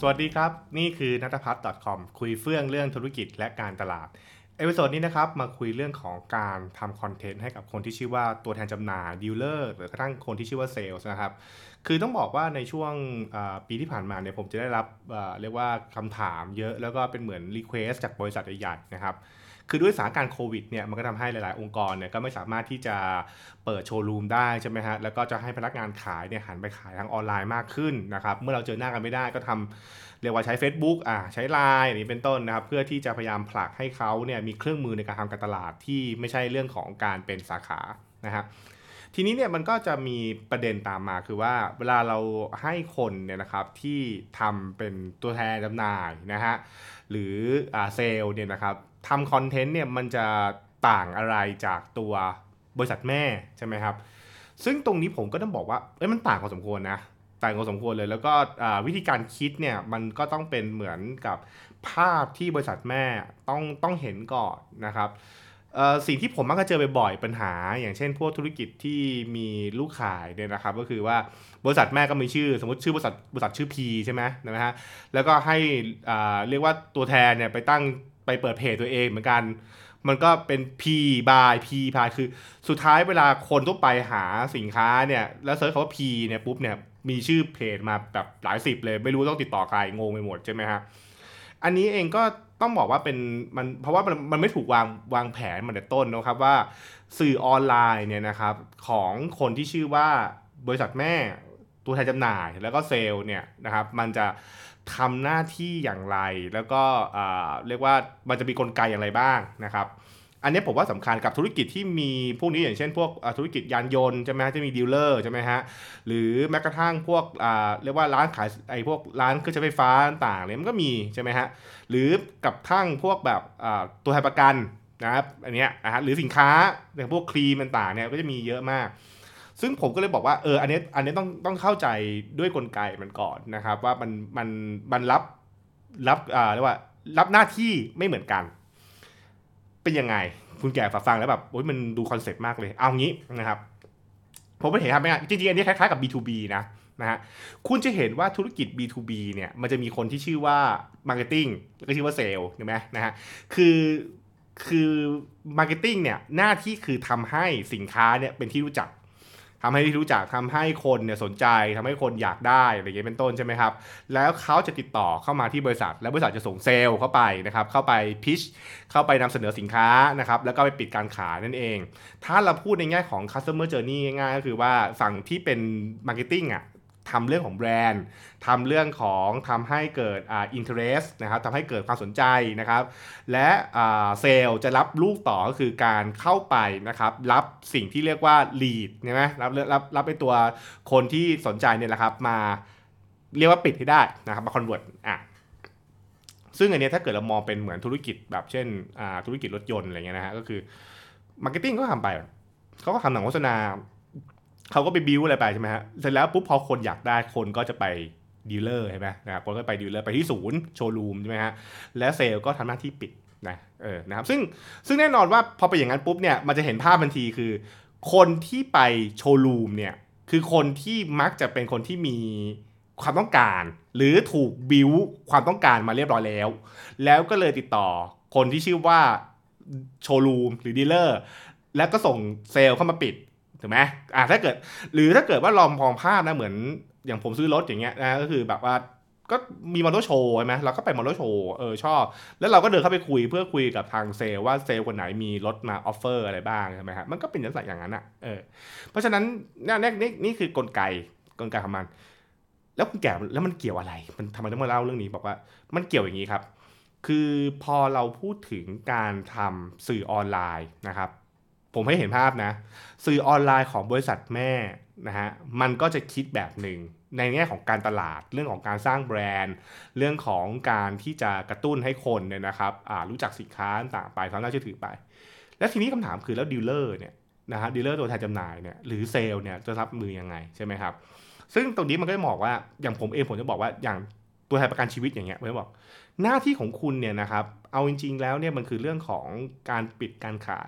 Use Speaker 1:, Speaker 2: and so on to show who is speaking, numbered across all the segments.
Speaker 1: สวัสดีครับนี่คือนัทพัฒน์ .com คุยเฟื่องเรื่องธุรกิจและการตลาดเอพิโซดนี้นะครับมาคุยเรื่องของการทำคอนเทนต์ให้กับคนที่ชื่อว่าตัวแทนจำหน่ายดีลเลอร์หรือกระทั่งคนที่ชื่อว่าเซลส์นะครับคือต้องบอกว่าในช่วงปีที่ผ่านมาเนี่ยผมจะได้รับเรียกว่าคำถามเยอะแล้วก็เป็นเหมือนรีเควสจากบริษัทใหญ่ๆนะครับคือด้วยสถานการณ์โควิดเนี่ยมันก็ทำให้หลายๆองค์กรเนี่ยก็ไม่สามารถที่จะเปิดโชว์รูมได้ใช่ไหมฮะแล้วก็จะให้พนักงานขายเนี่ยหันไปขายทางออนไลน์มากขึ้นนะครับเมื่อเราเจอหน้ากันไม่ได้ก็ทำ เรียกว่าใช้ Facebook ใช้ LINE อย่างนี้เป็นต้นนะครับเพื่อที่จะพยายามผลักให้เขาเนี่ยมีเครื่องมือในการทำการตลาดที่ไม่ใช่เรื่องของการเป็นสาขานะครับทีนี้เนี่ยมันก็จะมีประเด็นตามมาคือว่าเวลาเราให้คนเนี่ยนะครับที่ทำเป็นตัวแทนจำหน่ายนะฮะหรือเซลล์เนี่ยนะครับทำคอนเทนต์เนี่ยมันจะต่างอะไรจากตัวบริษัทแม่ใช่ไหมครับซึ่งตรงนี้ผมก็ต้องบอกว่ามันต่างพอสมควรนะ ต่างกันสมควรเลยแล้วก็วิธีการคิดเนี่ยมันก็ต้องเป็นเหมือนกับภาพที่บริษัทแม่ต้องเห็นก่อนนะครับสิ่งที่ผมมักจะเจอบ่อยๆปัญหาอย่างเช่นพวกธุรกิจที่มีลูกขายเนี่ยนะครับก็คือว่าบริษัทแม่ก็มีชื่อสมมติชื่อบริษัทชื่อ P ใช่ไหมนะฮะแล้วก็ให้เรียกว่าตัวแทนเนี่ยไปเปิดเพจตัวเองเหมือนกันมันก็เป็น P by P พายคือสุดท้ายเวลาคนต้องไปหาสินค้าเนี่ยแล้วเซิร์ชคำว่า P เนี่ยปุ๊บเนี่ย มีชื่อเพจมาแบบหลายสิบเลยไม่รู้ต้องติดต่อใครงงไปหมดใช่ไหมฮะอันนี้เองก็ต้องบอกว่าเป็นมันเพราะว่ามันไม่ถูกวางแผนมาแต่ต้นนะครับว่าสื่อออนไลน์เนี่ยนะครับของคนที่ชื่อว่าบริษัทแม่ตัวแทนจำหน่ายแล้วก็เซลล์เนี่ยนะครับมันจะทำหน้าที่อย่างไรแล้วก็เรียกว่ามันจะมีกลไกอย่างไรบ้างนะครับ อันนี้ผมว่าสำคัญกับธุรกิจที่มีพวกนี้อย่างเช่นพวกธุรกิจยานยนต์ใช่ไหมจะมีดีลเลอร์ใช่ไหมฮะหรือแม้กระทั่งพวกเรียกว่าร้านขายพวกร้านเครื่องใช้ไฟฟ้าต่างๆเนี่ยมันก็มีใช่ไหมฮะหรือกับทั่งพวกแบบตัวแทนประกันนะครับอันเนี้ยนะฮะหรือสินค้าอย่างพวกครีมต่างๆเนี่ยก็จะมีเยอะมากซึ่งผมก็เลยบอกว่าอันนี้ต้องเข้าใจด้วยกลไกมันก่อนนะครับว่ามันรับเรียกว่ารับหน้าที่ไม่เหมือนกัน เป็นยังไงคุณแก่ฟังแล้วแบบโอ้ยมันดูคอนเซ็ปต์มากเลยเอางี้นะครับผมไม่เห็นทำไหมจริงๆอันนี้คล้ายๆกับ B2B นะฮะคุณจะเห็นว่าธุรกิจ B2B เนี่ยมันจะมีคนที่ชื่อว่า Marketing แล้วก็ชื่อว่า Sale ใช่ไหมนะฮะคือคือ Marketing เนี่ยหน้าที่คือทำให้สินค้าเนี่ยเป็นที่รู้จัก ทำให้ที่รู้จักทำให้คนเนี่ยสนใจทำให้คนอยากได้อะไรอย่างเงี้ยเป็นต้นใช่ไหมครับแล้วเขาจะติดต่อเข้ามาที่บริษัทแล้วบริษัทจะส่งเซลล์เข้าไปนะครับเข้าไปพิชเข้าไปนำเสนอสินค้านะครับแล้วก็ไปปิดการขายนั่นเองถ้าเราพูดในแง่ของ customer journey ง่ายๆก็คือว่าฝั่งที่เป็น marketing อ่ะทำเรื่องของแบรนด์ทำเรื่องของทำให้เกิดinterest นะครับทำให้เกิดความสนใจนะครับและเซลล์จะรับลูกต่อก็คือการเข้าไปนะครับรับสิ่งที่เรียกว่า lead ใช่ไหมรับเป็นตัวคนที่สนใจเนี่ยแหละครับมาเรียกว่าปิดให้ได้นะครับมา convert ซึ่งอันนี้ถ้าเกิดเรามองเป็นเหมือนธุรกิจแบบเช่นธุรกิจรถยนต์อะไรเงี้ยนะฮะก็คือ marketing ก็ทำไปเขาก็ทำหนังโฆษณาเขาก็ไปบิวอะไรไปใช่ไหมฮะเสร็จแล้วปุ๊บพอคนอยากได้คนก็จะไปดีลเลอร์ใช่ไหมนะครับคนก็ไปดีลเลอร์ไปที่ศูนย์โชว์รูมใช่ไหมฮะและเซลล์ก็ทำหน้าที่ปิดนะครับซึ่งแน่นอนว่าพอไปอย่างนั้นปุ๊บเนี่ยมันจะเห็นภาพทันทีคือคนที่ไปโชว์รูมเนี่ยคือคนที่มักจะเป็นคนที่มีความต้องการหรือถูกบิวความต้องการมาเรียบร้อยแล้วก็เลยติดต่อคนที่ชื่อว่าโชว์รูมหรือดีลเลอร์แล้วก็ส่งเซลล์เข้ามาปิดถูกไหมถ้าเกิดว่าลองมองภาพนะเหมือนอย่างผมซื้อรถอย่างเงี้ยนะก็คือแบบว่าก็มีมอเตอร์โชว์ใช่ไหมเราก็ไปมอเตอร์โชว์ชอบแล้วเราก็เดินเข้าไปคุยเพื่อคุยกับทางเซลล์ว่าเซลล์คนไหนมีรถมาออฟเฟอร์อะไรบ้างใช่ไหมฮะมันก็เป็นลักษณะอย่างนั้นอ่ะเพราะฉะนั้นนี่คือกลไกของมันแล้วคุณแก่แล้วมันเกี่ยวอะไรมันทำไมต้องมาเล่าเรื่องนี้บอกว่ามันเกี่ยวอย่างนี้ครับ คือพอเราพูดถึงการทำสื่อออนไลน์นะครับผมให้เห็นภาพนะสื่อออนไลน์ของบริษัทแม่นะฮะมันก็จะคิดแบบหนึ่งในแง่ของการตลาดเรื่องของการสร้างแบรนด์เรื่องของการที่จะกระตุ้นให้คนเนี่ยนะครับรู้จักสินค้าต่างไปความน่าเชื่อถือไปและทีนี้คำถามคือแล้วดีลเลอร์เนี่ยนะฮะดีลเลอร์ตัวแทนจำหน่ายเนี่ยหรือเซลล์เนี่ยจะรับมือยังไงใช่ไหมครับซึ่งตรงนี้มันก็จะบอกว่าอย่างผมเองผมจะบอกว่าอย่างตัวแทนประกันชีวิตอย่างเงี้ยผมจะบอก หน้าที่ของคุณเนี่ยนะครับเอาจริงๆแล้วเนี่ยมันคือเรื่องของการปิดการขาย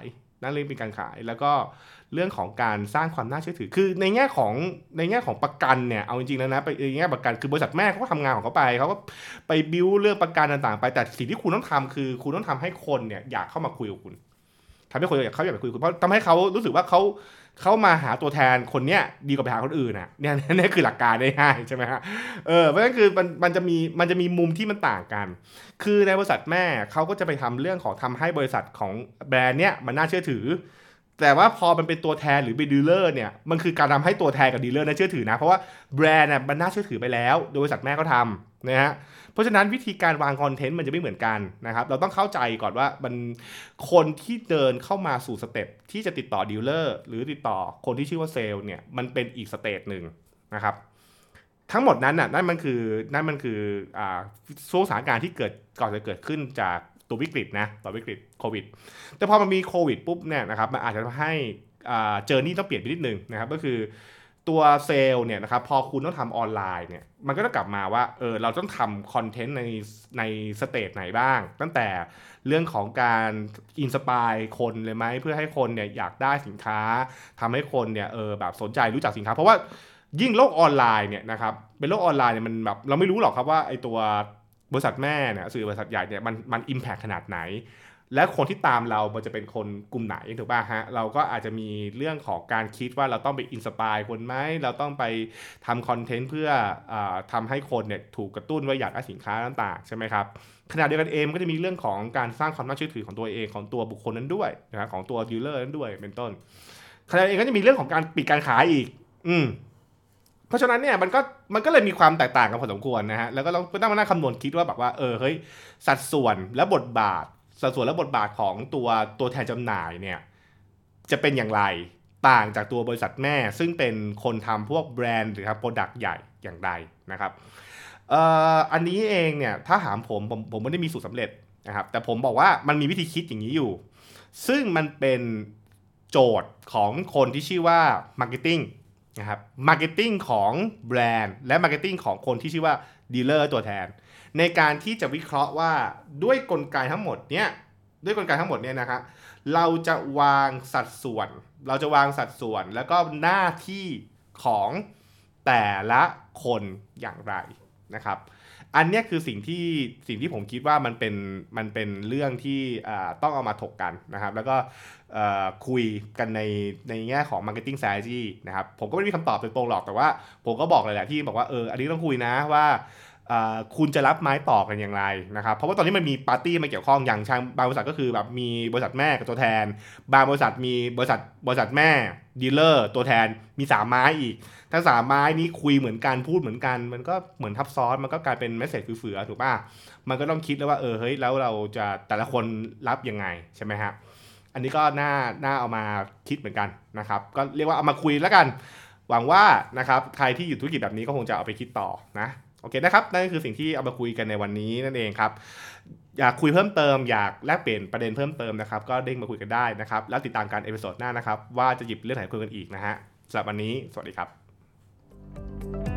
Speaker 1: นั่นเรื่องเป็นการขายแล้วก็เรื่องของการสร้างความน่าเชื่อถือคือในแง่ของประกันเนี่ยเอาจริงๆแล้วนะไปในแง่ประกันคือบริษัทแม่เขาก็ทำงานของเขาไปเขาก็ไปบิวเรื่องประกันต่างๆไปแต่สิ่งที่คุณต้องทำคือคุณต้องทำให้คนเนี่ยอยากเข้ามาคุยกับคุณทำให้คนอยากไปคุยกับคุณเพราะทำให้เขารู้สึกว่าเขามาหาตัวแทนคนเนี้ยดีกว่าไปหาคนอื่นน่ะเนี่ยนี่คือหลักการได้ง่ายใช่ไหมฮะเพราะฉะนั้นคือมันจะมีมุมที่มันต่างกันคือในบริษัทแม่เขาก็จะไปทำเรื่องของทำให้บริษัทของแบรนด์เนี้ยมันน่าเชื่อถือแต่ว่าพอมันเป็นตัวแทนหรือเป็นดีลเลอร์เนี่ยมันคือการทำให้ตัวแทนกับดีลเลอร์น่าเชื่อถือนะเพราะว่าแบรนด์น่ะมันน่าเชื่อถือไปแล้วโดยบริษัทแม่เขาทำนะฮะเพราะฉะนั้นวิธีการวางคอนเทนต์มันจะไม่เหมือนกันนะครับเราต้องเข้าใจก่อนว่ามันคนที่เดินเข้ามาสู่สเต็ปที่จะติดต่อดีลเลอร์หรือติดต่อคนที่ชื่อว่าเซลล์เนี่ยมันเป็นอีกสเตจหนึ่งนะครับทั้งหมดนั้นน่ะนั่นมันคือช่วงสถานการณ์ที่ก่อนจะเกิดขึ้นจากตัววิกฤตนะต่อวิกฤตโควิดแต่พอมันมีโควิดปุ๊บเนี่ยนะครับมันอาจจะทำให้เจอร์นี่ต้องเปลี่ยนไปนิดนึงนะครับก็คือตัวเซลล์เนี่ยนะครับพอคุณต้องทำออนไลน์เนี่ยมันก็ต้องกลับมาว่าเราต้องทำคอนเทนต์ในสเตจไหนบ้างตั้งแต่เรื่องของการอินสปายคนเลยไหมเพื่อให้คนเนี่ยอยากได้สินค้าทำให้คนเนี่ยแบบสนใจรู้จักสินค้าเพราะว่ายิ่งโลกออนไลน์เนี่ยนะครับเป็นโลกออนไลน์เนี่ยมันแบบเราไม่รู้หรอกครับว่าไอตัวบริษัทแม่เนี่ยสื่อบริษัทใหญ่เนี่ยมันอิมแพคขนาดไหนและคนที่ตามเรามันจะเป็นคนกลุ่มไหนถูกป่ะฮะเราก็อาจจะมีเรื่องของการคิดว่าเราต้องไปอินสปายคนไหมเราต้องไปทำคอนเทนต์เพื่อทำให้คนเนี่ยถูกกระตุ้นว่าอยากได้สินค้าต่างๆใช่ไหมครับขณะเดียวกันเองก็จะมีเรื่องของการสร้างความน่าเชื่อถือของตัวเองของตัวบุคคลนั้นด้วยนะครับของตัวดีลเลอร์นั้นด้วยเป็นต้นขณะเดียวกันเองก็จะมีเรื่องของการปิดการขายอีกเพราะฉะนั้นเนี่ยมันก็เลยมีความแตกต่างกันพอสมควรนะฮะแล้วก็ต้องมานั่งคำนวณคิดว่าแบบว่าเฮ้ยสัดส่วนและบทบาทของตัวแทนจำหน่ายเนี่ยจะเป็นอย่างไรต่างจากตัวบริษัทแม่ซึ่งเป็นคนทำพวกแบรนด์หรือครับโปรดักต์ใหญ่อย่างใดนะครับอันนี้เองเนี่ยถ้าถามผมไม่ได้มีสูตรสำเร็จนะครับแต่ผมบอกว่ามันมีวิธีคิดอย่างนี้อยู่ซึ่งมันเป็นโจทย์ของคนที่ชื่อว่า Marketing นะครับ Marketing ของแบรนด์และ Marketing ของคนที่ชื่อว่าดีลเลอร์ตัวแทนในการที่จะวิเคราะห์ว่าด้วยกลไกทั้งหมดเนี่ยนะครับเราจะวางสัดส่วนแล้วก็หน้าที่ของแต่ละคนอย่างไรนะครับอันนี้คือสิ่งที่ผมคิดว่ามันเป็นเรื่องที่ต้องเอามาถกกันนะครับแล้วก็คุยกันในแง่ของ marketing strategy นะครับผมก็ไม่มีคำตอบโดยตรงหรอกแต่ว่าผมก็บอกเลยแหละที่บอกว่าอันนี้ต้องคุยนะว่าคุณจะรับไม้ต่อกันอย่างไรนะครับเพราะว่าตอนนี้มันมีปาร์ตี้มาเกี่ยวข้องอย่างทางบางบริษัทก็คือแบบมีบริษัทแม่กับตัวแทนบางบริษัทมีบริษัทแม่ดีลเลอร์ตัวแทนมี3ไม้อีกทั้ง3ไม้นี้คุยเหมือนกันพูดเหมือนกันมันก็เหมือนทับซ้อนมันก็กลายเป็นเมสเสจเฟือๆถูกป่ะมันก็ต้องคิดแล้วว่าเฮ้ยแล้วเราจะแต่ละคนรับยังไงใช่ไหมฮะอันนี้ก็น่าเอามาคิดเหมือนกันนะครับก็เรียกว่าเอามาคุยแล้วกันหวังว่านะครับใครที่อยู่ธุรกิจแบบนี้ก็คงจะเอาไปคิดต่อนะโอเคนะครับนั่นคือสิ่งที่เอามาคุยกันในวันนี้นั่นเองครับอยากคุยเพิ่มเติมอยากแลกเปลี่ยนประเด็นเพิ่มเติมนะครับก็เด้งมาคุยกันได้นะครับแล้วติดตามกันเอพิโซดหน้านะครับว่าจะหยิบเรื่องไหนคุยกันอีกนะฮะสำหรับวันนี้สวัสดีครับ